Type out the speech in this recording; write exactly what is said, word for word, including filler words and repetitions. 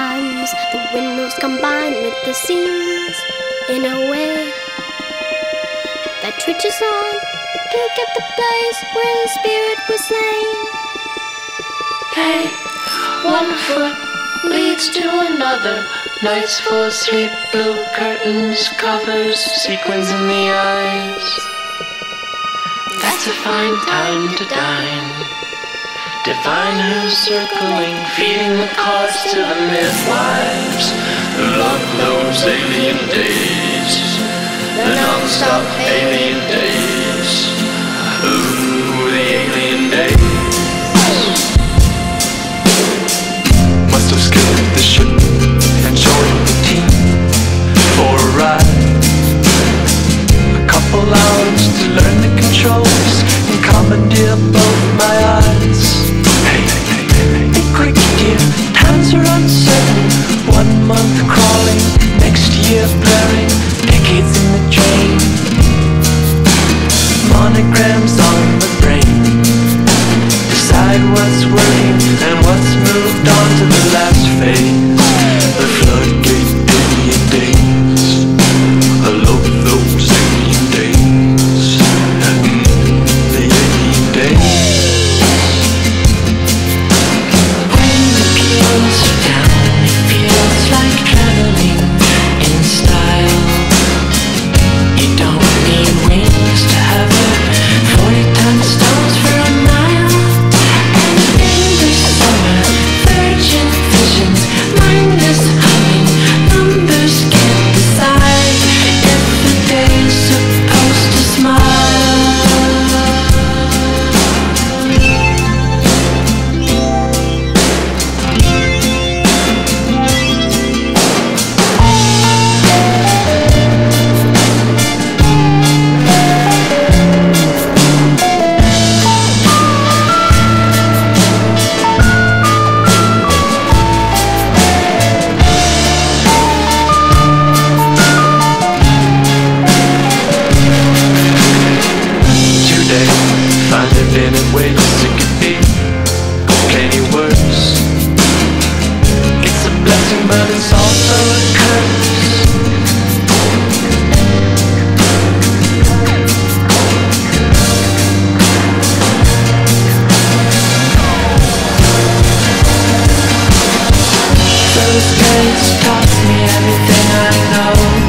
Sometimes the windows combine with the seams in a way that twitches on to pick up the place where the spirit was slain. Hey, one foot leads to another. Nights full of sleep, blue curtains, covers, sequins in the eyes. That's a fine time to dine. Divine who's circling, feeding the cause to the midwives who love those alien days, the non-stop alien days. Ooh, the alien days. Must have skipped the ship and joined the team for a ride. A couple hours to learn the controls and commandeer both my eyes. Be quick, dear, times are uncertain. One month crawling, next year blurring, decades in the drain. Monograms on the brain decide what's working and what's moved on to the last phase. The floodgate alien days. I love those alien days. Mm, the alien days. But it's also a curse. Those days taught me everything I know.